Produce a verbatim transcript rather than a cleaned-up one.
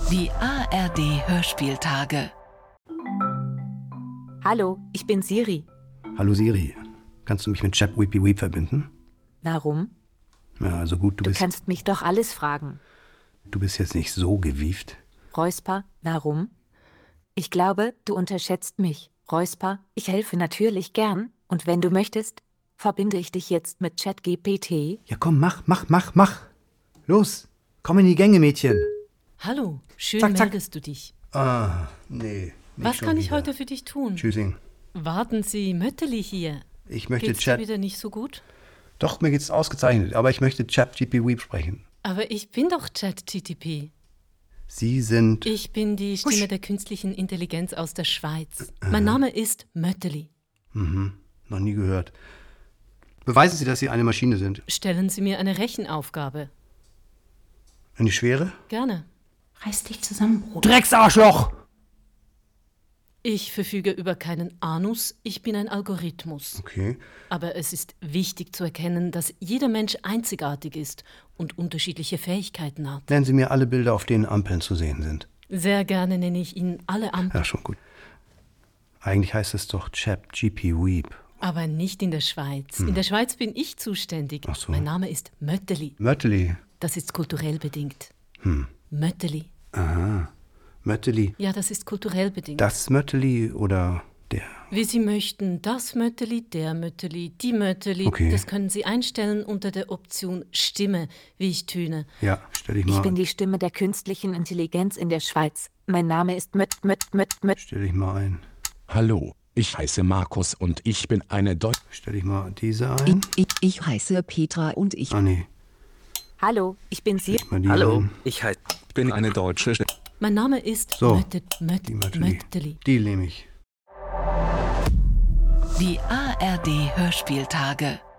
Die A R D-Hörspieltage. Hallo, ich bin Siri. Hallo Siri, kannst du mich mit Chap Weepy Weep verbinden? Warum? Ja, also gut, du, Du bist... kannst mich doch alles fragen. Du bist jetzt nicht so gewieft. Räusper, warum? Ich glaube, du unterschätzt mich. Räusper, ich helfe natürlich gern. Und wenn du möchtest, verbinde ich dich jetzt mit ChatGPT. Ja komm, mach, mach, mach, mach. Los, komm in die Gänge, Mädchen. Hallo, schön Zack, zack. meldest du dich. Ah, nee. nicht Was schon kann ich wieder. heute für dich tun? Tschüssing. Warten Sie, Mötteli hier. Ich möchte Geht's dir Chat... wieder nicht so gut? Doch, mir geht's ausgezeichnet, aber ich möchte Chap G P Weep sprechen. Aber ich bin doch ChatGTP. Sie sind... Ich bin die Stimme Husch. der künstlichen Intelligenz aus der Schweiz. Mein Name ist Mötteli. Mhm, noch nie gehört. Beweisen Sie, dass Sie eine Maschine sind. Stellen Sie mir eine Rechenaufgabe. Eine schwere? Gerne. Reiß dich zusammen, Bruder. Drecksarschloch! Ich verfüge über keinen Anus, ich bin ein Algorithmus. Okay. Aber es ist wichtig zu erkennen, dass jeder Mensch einzigartig ist und unterschiedliche Fähigkeiten hat. Nennen Sie mir alle Bilder, auf denen Ampeln zu sehen sind. Sehr gerne nenne ich Ihnen alle Ampeln, Ja, schon gut. Eigentlich heißt es doch Chap G P Weep. aber nicht in der Schweiz. In der Schweiz bin ich zuständig. Ach so. Mein Name ist Mötteli. Mötteli. Das ist kulturell bedingt. Hm. Mötteli. Aha. Mötteli. Ja, das ist kulturell bedingt. Das Mötteli oder der? Wie Sie möchten, das Mötteli, der Mötteli, die Mötteli, Okay. das können Sie einstellen unter der Option Stimme, wie ich töne. Ja, stell dich mal. Ich bin die Stimme der künstlichen Intelligenz in der Schweiz. Mein Name ist Möt, Möt, Möt, Möt. Stell dich mal ein. Hallo, ich heiße Markus und ich bin eine Deutsche. Stell dich mal diese ein. Ich, ich heiße Petra und ich... Ah, nee. Hallo, ich bin Siri. Mal die Hallo, ein. ich heiße. bin eine Deutsche. Mein Name ist So, Mötte, Möt, Die Mötteli. Mötteli. Die nehme ich. Die A R D-Hörspieltage.